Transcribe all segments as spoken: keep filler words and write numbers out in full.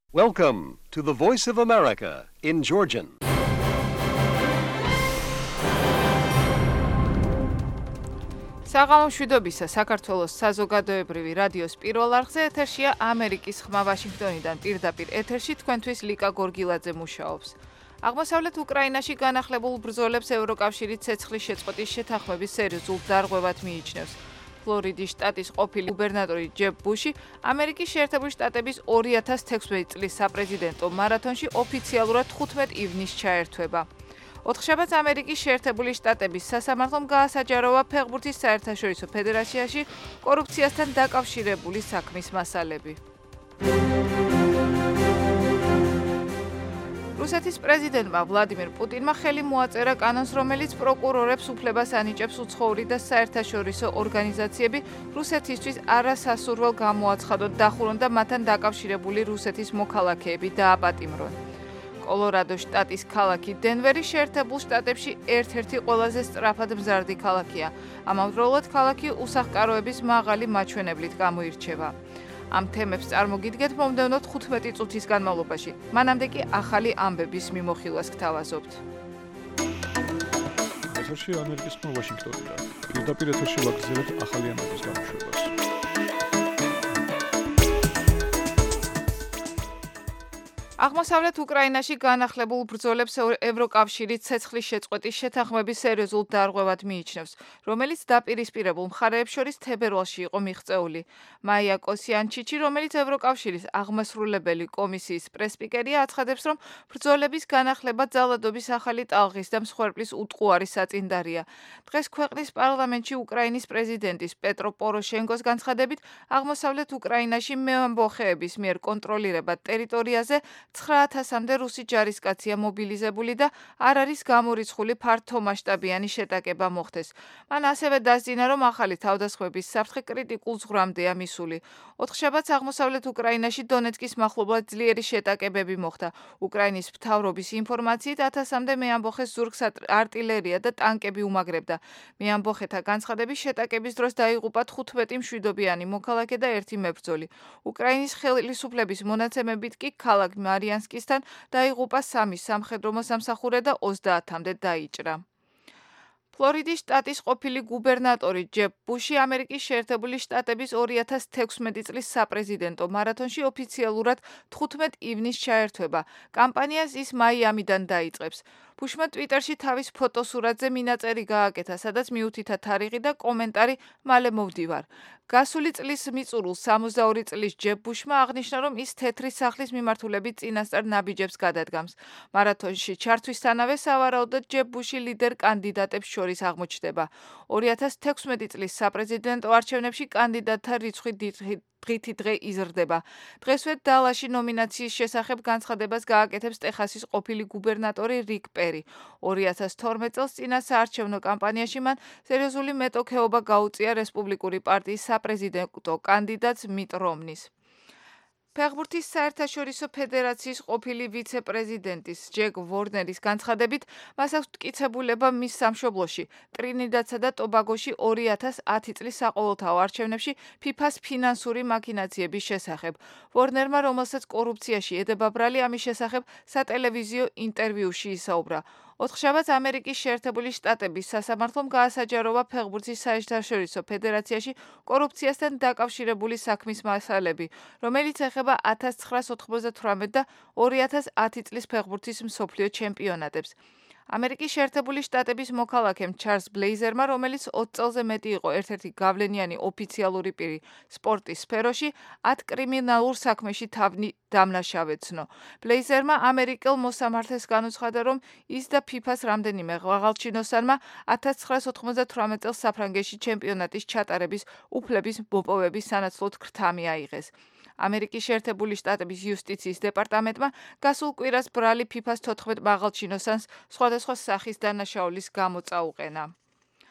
Welcome to the Voice of America in Georgian. საღამოშვიდობისა საქართველოს საზოგადოებრივი რადიოს პირველ არხზე ეთერშია ამერიკის ხმა ვაშინგტონიდან პირდაპირ ეთერში თქვენთვის ლიკა გორგილაძე მუშაობს. აღმოსავლეთ უკრაინაში განახლებულ ბრძოლებს ევროკავშირი ცეცხლის შეწყვეტის შეთანხმების სერიოზულ დარღვევად მიიჩნევს. ფლორიდის შტატის ყოფილი გუბერნატორი ჯებ ბუში ამერიკის შეერთებული შტატების ორი ათას თექვსმეტი წლის საპრეზიდენტო მარათონში ოფიციალურად თხუთმეტ ივნისს ჩაერთვება. ოთხშაბათს ამერიკის შეერთებული შტატების სასამართლომ გაასაჯაროვა ფეხბურთის საერთაშორისო ფედერაციაში კორუფციასთან დაკავშირებული საქმის მასალები. რუსეთის პრეზიდენტმა ვლადიმირ პუტინმა ხელი მოაწერა კანონს, რომელიც პროკურორებს უფლებას ანიჭებს უცხოური და საერთაშორისო ორგანიზაციები რუსეთისთვის არასასურველ გამოაცხადონ, დახურონ და მათთან დაკავშირებული რუსეთის მოქალაქეები დააპატიმრონ. კოლორადოს შტატის ქალაქი დენვერი შეერთებულ შტატებში ერთ-ერთი ყველაზე სწრაფად მზარდი ქალაქია. ამავდროულად ქალაქი უსახლკაროების მაღალი მაჩვენებლით გამოირჩევა. ამ თემებს წარმოგიდგეთ მომდევნო თხუთმეტი წუთის განმავლობაში. მანამდე კი ახალი ამბების მიმოხილვას გთავაზობთ. ეთერში ამერიკის ხმა ვაშინგტონიდან. პირდაპირ ეთერში ვაგრძელებთ ახალი ამბების გამოშვებას. აღმოსავლეთ უკრაინაში განახლებულ ბრძოლებს ევროკავშირი ცეცხლის შეწყვეტის შეთანხმების სერიოზულ დარღვევად მიიჩნევს, რომელიც დაპირისპირებულ მხარეებს შორის თებერვალში იყო მიღწეული. მაია კოსიანჩიჩი, რომელიც ევროკავშირის აღმასრულებელი კომისიის პრესპიკერია, აცხადებს, რომ ბრძოლების განახლება ძალადობის ახალი ტალღის და მსხვერპლის უტყუარი საწინდარია. დღეს ქვეყნის პარლამენტში უკრაინის პრეზიდენტის პეტრო პოროშენკოს განცხადებით, აღმოსავლეთ უკრაინაში მეამბოხეების მიერ კონტროლირებად ტერიტორიაზე ცხრა ათასამდე რუსი ჯარისკაცია მობილიზებული და არ არის გამორიცხული ფართომასშტაბიანი შეტაკება მოხდეს. მან ასევე დასძინა, რომ ახალი თავდასხმების საფრთხე კრიტიკულ ზღვრამდეა მისული. ოთხშაბათს აღმოსავლეთ უკრაინაში დონეცკის მახლობლად ძლიერი შეტაკებები მოხდა. უკრაინის მთავრობის ინფორმაციით ათასამდე მეამბოხეს ზურგს არტილერია და ტანკები უმაგრებდა. მეამბოხეთა განცხადების შეტაკების დროს დაიღუპა თხუთმეტი მშვიდობიანი მოქალაქე და ერთი მებრძოლი. უკრაინის ხელისუფლების მონაცემებით კი ქალაქ მარიანსკისთან დაიღუპა სამი სამხედრო მოსამსახურე და ოცდაათამდე დაიჭრა. ფლორიდის შტატის ყოფილი გუბერნატორი ჯებ ბუში ამერიკის შეერთებული შტატების ორი ათას თექვსმეტი წლის საპრეზიდენტო მარათონში ოფიციალურად თხუთმეტ ივნისს ჩაერთვება. კამპანიას ის მაიამიდან დაიწყებს. ბუშმა ტვიტერში თავის ფოტოსურათზე მინაწერი გააკეთა, სადაც მიუთითა თარიღი და კომენტარი მალე მოვდივარ. გასული წლის მიწურულს სამოცდაორი წლის ჯებ ბუშმა აღნიშნა, რომ ის თეთრი სახლის მიმართულებით წინასწარ ნაბიჯებს გადადგამს. მარათონში ჩართვისთანავე სავარაუდოდ ჯებ ბუში ლიდერ კანდიდატებს შორის აღმოჩნდება. ორი ათას თექვსმეტი წლის საპრეზიდენტო არჩევნებში კანდიდატთა რიცხვი დღითი დღე იზრდება. დღესვე დალაში ნომინაციის შესახებ განცხადებას გააკეთებს ტეხასის ყოფილი გუბერნატორი რიკ პერი. ორი ათას თორმეტ წელს წინა საარჩევნო კამპანიაში მან სერიოზული მეტოქეობა გაუწია რესპუბლიკური პარტიის საპრეზიდენტო კანდიდატს მიტ რომნის. ფეხბურთის საერთაშორისო ფედერაციის ყოფილი ვიცე-პრეზიდენტის ჯეკ ვორნერის განცხადებით, მას აქვს მტკიცებულება მის სამშობლოში, ტრინიდადსა და ტობაგოში ორი ათას ათი წლის საყოველთაო არჩევნებში ფიფას ფინანსური მაქინაციების შესახებ. ვორნერმა, რომელსაც კორუფციაში ედება ბრალი, ამის შესახებ სატელევიზიო ინტერვიუში ისაუბრა. ოთხშაბათს ამერიკის შეერთებული შტატების სასამართლომ გაასაჯაროვა ფეხბურთის საერთაშორისო ფედერაციაში კორუფციასთან დაკავშირებული საქმის მასალები, რომელიც ეხება ათას ცხრაას ოთხმოცდათვრამეტ და ორი ათას ათი წლის ფეხბურთის მსოფლიო ჩემპიონატებს. ამერიკის შეერთებული შტატების მოქალაქემ ჩარლზ ბლეიზერმა, რომელიც ოცი წელზე მეტი იყო ერთ-ერთი გავლენიანი ოფიციალური პირი სპორტის სფეროში, ათ კრიმინალურ საქმეში თავი დამნაშავეცნო. ბლეიზერმა ამერიკელ მოსამართლეს განუცხადა, რომ ის და ფიფას რამდენიმე ღაღალჩინოსანმა ათას ცხრაას ოთხმოცდათვრამეტ წელს საფრანგეთში ჩემპიონატის ჩატარების უფლების მოპოვების სანაცვლოდ ქრთამი აიღეს. ამერიკის შეერთებული შტატების იუსტიციის დეპარტამენტმა გასულ კვირას ბრალი ფიფას თოთხმეტ მაღალჩინოსანს სხვადასხვა სახის დანაშაულის გამო წაუყენა.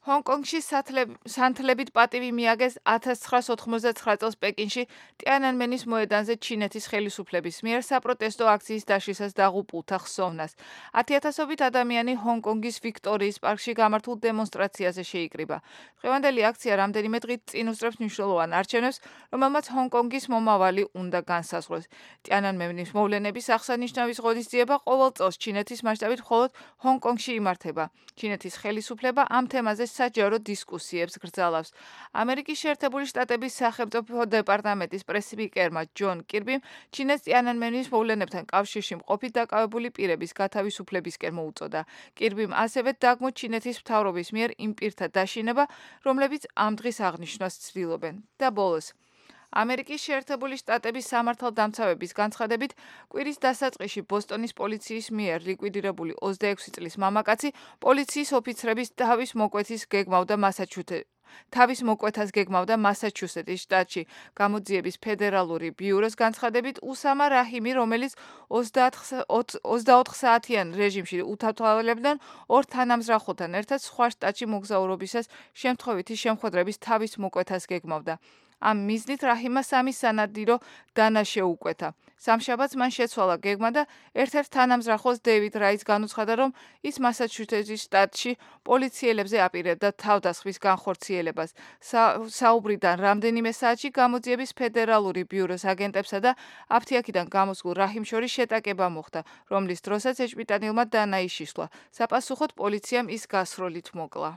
ჰონკონგში სანთლებით პატივი მიაგეს ათას ცხრაას ოთხმოცდაცხრა წელს პეკინში ტიანანმენის მოედანზე ჩინეთის ხელისუფლების მიერ საპროტესტო აქციის დაშლისას დაღუპულთა ხსოვნას. ათიათასობით ადამიანი ჰონკონგის ვიქტორიის პარკში გამართულ დემონსტრაციაზე შეიკრიბა. დღევანდელი აქცია რამდენიმე დღით წინ უსწრებს მნიშვნელოვან არჩევნებს, რომელმაც ჰონკონგის მომავალი უნდა განსაზღვროს. ტიანანმენის მოვლენების აღსანიშნავი ღონისძიება ყოველ წელს ჩინეთის მასშტაბით მხოლოდ ჰონკონგში იმართება. ჩინეთის ხელისუფლება ამ თემაზე საჯარო დისკუსიებს გრძელავს. ამერიკის შეერთებული შტატების სახელმწიფო დეპარტამენტის პრესსპიკერმა ჯონ კირბიმ ჩინეთს ტიანანმენის მოვლენებთან კავშირში მყოფი დაკავებული პირების გათავისუფლებისკენ მოუწოდა. კირბიმ ასევე დაგმო ჩინეთის მთავრობის მიერ იმ პირთა დაშინება, რომლებიც ამ დღის აღნიშვნას ცდილობენ. და ბოლოს ამერიკის შეერთებული შტატების სამართალდამცავების განცხადებით, კვირის დასაწყისში ბოსტონის პოლიციის მიერ ლიკვიდირებული ოცდაექვსი წლის მამაკაცი პოლიციის ოფიცრების თავის მოკვეთის გეგმავდა მასაჩუსეტსში. თავის მოკვეთას გეგმავდა მასაჩუსეტის შტატში. გამოძიების ფედერალური ბიუროს განცხადებით, უსამა რაჰიმი, რომელიც ოცდაოთხ საათიან რეჟიმში უთავთვალებდნენ ორ თანამზრახველთან ერთად სხვა შტატში მოგზაურობისას შემთხვევითი შემხვედრების თავის მოკვეთას გეგმავდა. ამ მიზნით რაჰიმმა სამი სანადირო დანა შეუკვეთა. სამშაბათს მან შეცვალა გეგმა და ერთ-ერთ თანამზრახველს დეივიდ რაიტს განუცხადა, რომ ის მასაჩუსეტსის შტატში პოლიციელებზე აპირებდა თავდასხმის განხორციელებას. საუბრიდან რამდენიმე საათში გამოძიების ფედერალური ბიუროს აგენტებსა და აფთიაქიდან გამოსულ რაჰიმს შორის შეტაკება მოხდა, რომლის დროსაც ეჭვმიტანილმა დანა იშიშლა. საპასუხოდ პოლიციამ ის გასროლით მოკლა.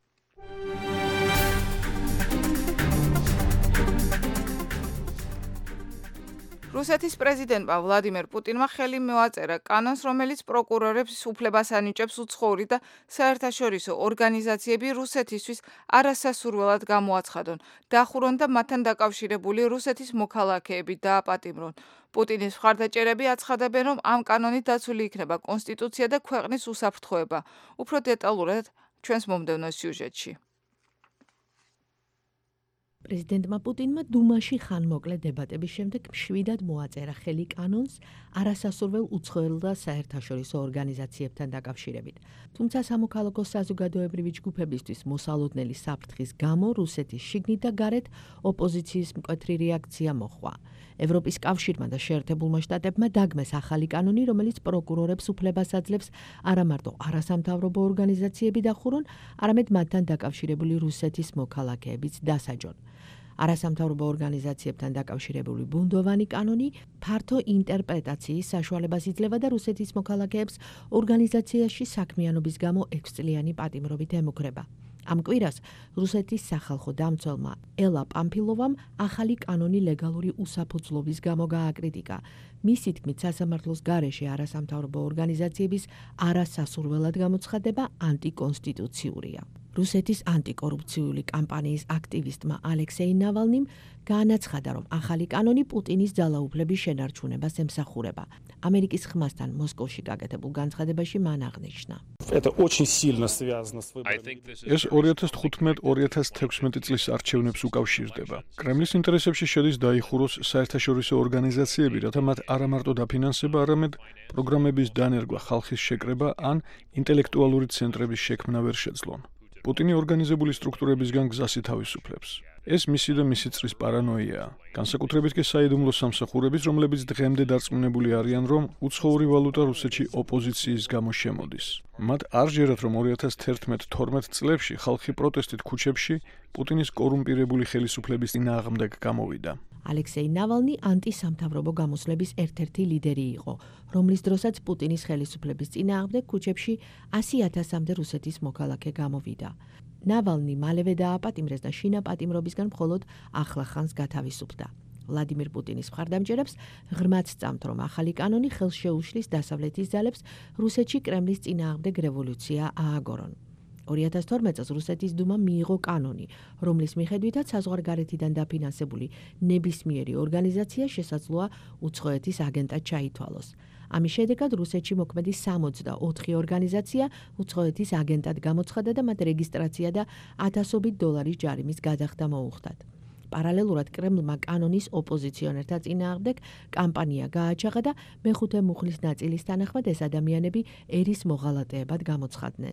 რუსეთის პრეზიდენტმა ვლადიმერ პუტინმა ხელი მოაწერა კანონს, რომელიც პროკურორებს უფლებას ანიჭებს უცხოური და საერთაშორისო ორგანიზაციები რუსეთისთვის არასასურველად გამოაცხადონ, დახურონ და მათთან დაკავშირებული რუსეთის მოქალაქეები დააპატიმრონ. პუტინის მხარდაჭერები აცხადებენ, რომ ამ კანონით დაცული იქნება კონსტიტუცია და ქვეყნის უსაფრთხოება. უფრო დეტალურად ჩვენს მომდევნო სიუჟეტში. პრეზიდენტმა პუტინმა დუმაში ხანმოკლე დებატების შემდეგ მშვიდად მოაწერა ხელი კანონს არასასურველ უცხოელ და საერთაშორისო ორგანიზაციებთან დაკავშირებით. თუმცა სამოქალაქო საზოგადოებრივი ჯგუფებისთვის მოსალოდნელი საფრთხის გამო რუსეთის შიგნით და გარეთ ოპოზიციის მკვეთრი რეაქცია მოჰყვა. ევროპის კავშირმა და შეერთებულმა შტატებმა დაგმეს ახალი კანონი, რომელიც პროკურორებს უფლებას აძლევს არა მარტო არასამთავრობო ორგანიზაციები დახურონ, არამედ მათთან დაკავშირებული რუსეთის მოქალაქეებიც დასაჯონ. არასამთავრობო ორგანიზაციებთან დაკავშირებული ბუნდოვანი კანონი ფართო ინტერპრეტაციის საშუალებას იძლევა და რუსეთის მოქალაქეებს ორგანიზაციაში საქმიანობის გამო ექვსწლიანი პატიმრობით ემუქრება. ამ კვირას რუსეთის სახალხო დამცველმა ელა პამფილოვამ ახალი კანონი ლეგალური უსაფუძვლობის გამო გააკრიტიკა. მისი თქმით, სასამართლოს გარეშე არასამთავრობო ორგანიზაციების არასასურველად გამოცხადება ანტიკონსტიტუციურია. რუსეთის ანტიკორუფციული კამპანიის აქტივისტმა ალექსეი ნავალნიმ განაცხადა, რომ ახალი კანონი პუტინის ძალაუფლების შენარჩუნებას ემსახურება. ამერიკის ხმასთან მოსკოვში გაკეთებულ განცხადებაში მან აღნიშნა. ეს ორი ათას თხუთმეტ ორი ათას თექვსმეტი წლის არჩევნებს უკავშირდება. კრემლის ინტერესებში შედის დაიხუროს საერთაშორისო ორგანიზაციები, რათა მათ არა მარტო დაფინანსება, არამედ პროგრამების დანერგვა, ხალხის შეკრება ან ინტელექტუალური ცენტრების შექმნა ვერ შეძლონ. პუტინი ორგანიზებული სტრუქტურებისგან გზას ითავისუფლებს. ეს მისი და მისი წრის პარანოიაა. განსაკუთრებით კი საიდუმლო სამსახურების, რომლებიც დღემდე დარწმუნებული არიან, რომ უცხოური ვალუტა რუსეთში ოპოზიციის გამო შემოდის. მათ არ ჯერათ, რომ ორი ათას თერთმეტ თორმეტ წლებში ხალხი პროტესტით ქუჩებში პუტინის კორუმპირებული ხელისუფლების წინააღმდეგ გამოვიდა. ალექსეი ნავალნი ანტისამთავრობო გამოსვლების ერთ-ერთი ლიდერი იყო, რომლის დროსაც პუტინის ხელისუფლების წინააღმდეგ ქუჩებში ასი ათასამდე რუსეთის მოქალაქე გამოვიდა. ნავალნი მალევე დააპატიმრეს და შინაპატიმრობისგან მხოლოდ ახლახანს გათავისუფლდა. ვლადიმირ პუტინის მხარდამჭერებს ღრმად სწამთ, რომ ახალი კანონი ხელს შეუშლის დასავლეთის ძალებს რუსეთში კრემლის წინააღმდეგ რევოლუცია ააგორონ. ორი ათას თორმეტ წელს რუსეთის დუმამ მიიღო კანონი, რომლის მიხედვითაც საზღვარგარეთიდან დაფინანსებული ნებისმიერი ორგანიზაცია შესაძლოა უცხოეთის აგენტად ჩაითვალოს. ამის შედეგად რუსეთში მოქმედი სამოცდაოთხი ორგანიზაცია უცხოეთის აგენტად გამოცხადა და მათ რეგისტრაცია და ათასობით დოლარის ჯარიმის გადახდა მოუხდათ. პარალელურად კრემლმა კანონის ოპოზიციონერთა წინააღმდეგ კამპანია გააჩაღა და მეხუთე მუხლის ნაწილის თანახმად ეს ადამიანები ერის მოღალატეებად გამოცხადდნენ.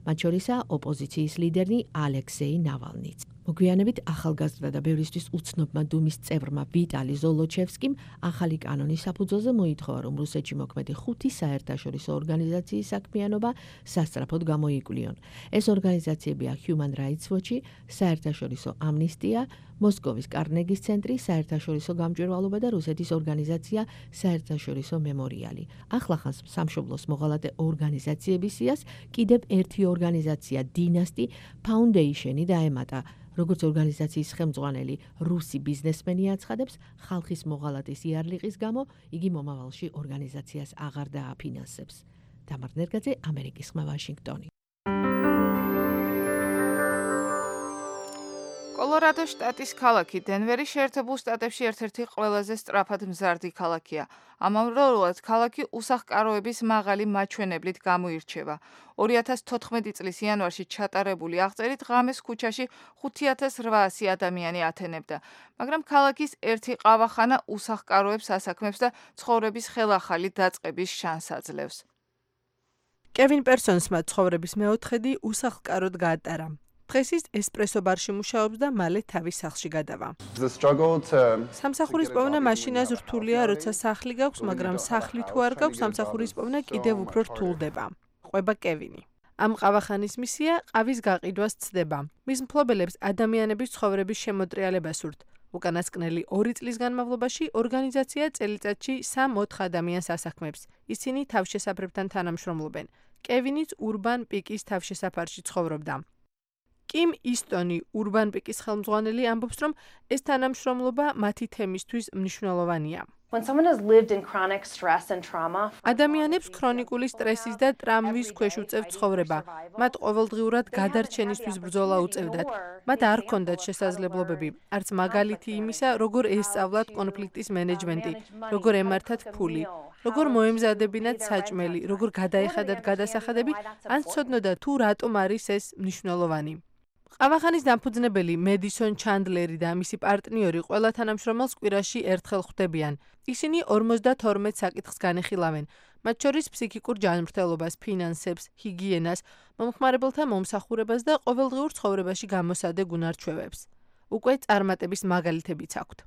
მათ შორისაა ოპოზიციის ლიდერი ალექსეი ნავალნიც. მოგვიანებით ახალგაზრდა და ბევრისთვის უცნობმა დუმის წევრმა ვიტალი ზოლოჩევსკიმ ახალი კანონის საფუძველზე მოითხოვა, რომ რუსეთში მოქმედი ხუთი საერთაშორისო ორგანიზაციის საქმიანობა სასწრაფოდ გამოიკვლიონ. ეს ორგანიზაციებია Human Rights Watch, საერთაშორისო ამნისტია, მოსკოვის კარნეგის ცენტრი, საერთაშორისო გამჭვირვალობა და რუსეთის ორგანიზაცია საერთაშორისო მემორიალი. ახლახანს სამშობლოს მოღალატე ორგანიზაციების სიას კიდევ ერთი ორგანიზაცია დინასტი ფაუნდეიშენი დაემატა. როგორც ორგანიზაციის ხელმძღვანელი რუსი ბიზნესმენი აცხადებს, ხალხის მოღალატის იარლიყის გამო იგი მომავალში ორგანიზაციას აღარ დააფინანსებს. თამარ ნერგაძე, ამერიკის ხმა, ვაშინგტონი. კოლორადოს შტატის ქალაქი დენვერი შეერთებულ შტატებში ერთ-ერთი ყველაზე სწრაფად მზარდი ქალაქია. ამავდროულად ქალაქი უსახლკაროების მაღალი მაჩვენებლით გამოირჩევა. ორი ათას თოთხმეტი წლის იანვარში ჩატარებული აღწერით ღამეს ქუჩაში ხუთი ათას რვაასი ადამიანი ათენებდა, მაგრამ ქალაქის ერთი ყავახანა უსახლკაროებს ასაქმებს და ცხოვრების ხელახალი დაწყების შანსს აძლევს. კევინ პერსონსმა ცხოვრების მეოთხედი უსახლკაროდ გაატარა. დღეს ის ესპრესო ბარში მუშაობს და მალე თავის სახლში გადავა. სამსახურის პოვნა მაშინაც რთულია, როცა სახლი გაქვს, მაგრამ სახლი თუ არ გაქვს, სამსახურის პოვნა კიდევ უფრო რთულდება. ყვება კევინი. ამ ყავახანის მისია ყავის გაყიდვას ცდება. მის მფლობელებს ადამიანების ცხოვრების შემოტრიალება სურთ. უკანასკნელი ორი წლის განმავლობაში ორგანიზაცია წელიწადში სამ-ოთხ ადამიანს ასაქმებს. ისინი თავშესაფრებთან თანამშრომლობენ. კევინიც ურბან პიკის თავშესაფარში ცხოვრობდა. კიმ ისტონი, ურბან პიკის ხელმძღვანელი, ამბობს, რომ ეს თანამშრომლობა მათი თემისთვის მნიშვნელოვანია. ადამიანებს ქრონიკული სტრესის და ტრამვის ქვეშ უწევთ ცხოვრება. მათ ყოველდღიურად გადარჩენისთვის ბრძოლა უწევდათ. მათ არ ჰქონდათ შესაძლებლობები, არც მაგალითი იმისა, როგორ ესწავლათ კონფლიქტის მენეჯმენტი, როგორ ემართათ ფული, როგორ მოემზადებინათ საჭმელი, როგორ გადაეხადათ გადასახადები, ან სცოდნოდათ თუ რატომ არის ეს მნიშვნელოვანი. ყავახანის დამფუძნებელი მედისონ ჩანდლერი და მისი პარტნიორი ყველა თანამშრომელს კვირაში ერთხელ ხვდებიან. ისინი ორმოცდათორმეტ საკითხს განეხილავენ, მათ შორის ფსიქიკურ ჯანმრთელობას, ფინანსებს, ჰიგიენას, მომხმარებელთა მომსახურებას და ყოველდღიურ ცხოვრებაში გამოსადეგ უნარჩვევებს. უკვე წარმატების მაგალითებიც აქვთ.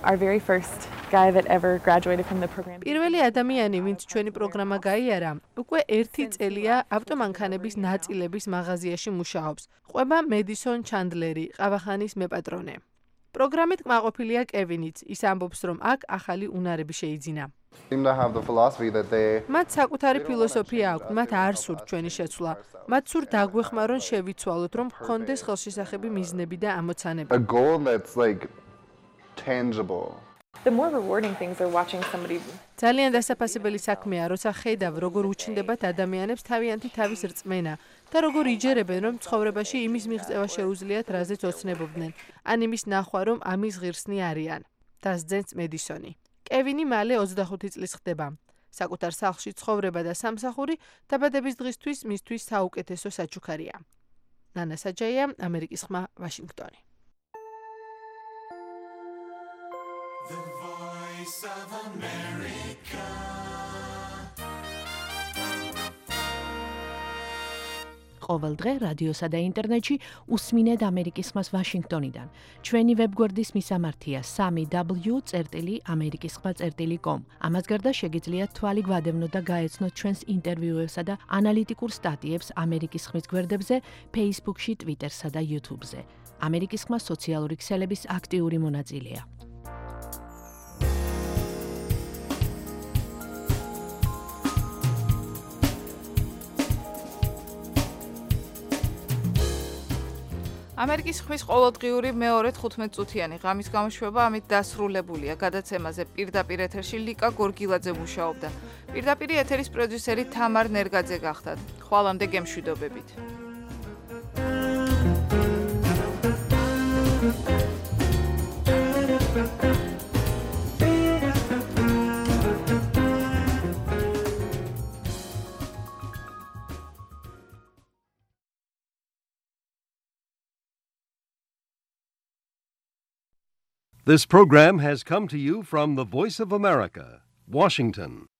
პირველი ადამიანი, ვინც ჩვენი პროგრამა გაიარა, უკვე ერთი წელია ავტომანქანების ნაწილების მაღაზიაში მუშაობს. ყვება მედისონ ჩანდლერი, ყავახანის მეპატრონე. პროგრამით კმაყოფილია კევინიც, ის ამბობს, რომ აქ ახალი უნარები შეიძინა. მათ საკუთარი ფილოსოფია აქვთ, მათ არ სურთ ჩვენი შეცვლა. მათ სურთ დაგვეხმარონ შევიცვალოთ, რომ ჰქონდეს ხელშესახები მიზნები და ამოცანები. ძალიან დასაფასებელი საქმეა, როცა ხედავ, როგორ უჩნდებათ ადამიანებს თავიანთი თავის რწმენა და როგორ იჯერებენ, რომ ცხოვრებაში იმის მიღწევა შეუძლიათ, რაზეც ოცნებობდნენ, ან იმის ნახვა, რომ ამის ღირსნი არიან. დასძენს მედისონი. კევინი მალე ოცდახუთი წლის ხდება. საკუთარ სახლში ცხოვრება და სამსახური დაბადების დღისთვის მისთვის საუკეთესო საჩუქარია. ნანა საჯაია, ამერიკის ხმა, ვაშინგტონი. The Voice of America. ყოველ დღე რადიოსა და ინტერნეტში უსმინეთ ამერიკის ხმას ვაშინგტონიდან. ჩვენი ვებგვერდის მისამართია სამი დაბლიუ წერტილი ამერიკის ხმა წერტილი კომ. ამას გარდა შეგიძლიათ თვალი გვადევნოთ და გაეცნოთ ჩვენს ინტერვიუებსა და ანალიტიკურ სტატიებს ამერიკის ხმის გვერდებზე, Facebook-ში, Twitter-სა და YouTube-ზე. ამერიკის ხმა სოციალური ქსელების აქტიური მონაწილეა. ამერიკის ხმის ყოველდღიური მეორე თხუთმეტ წუთიანი ღამის გამოშვება ამით დასრულებულია. გადაცემაზე პირდაპირ ეთერში ლიკა გორგილაძე მუშაობდა. პირდაპირ ეთერის პროდიუსერი თამარ ნერგაძე გახდათ. ხვალამდე გემშვიდობებით. This program has come to you from the Voice of America, Washington.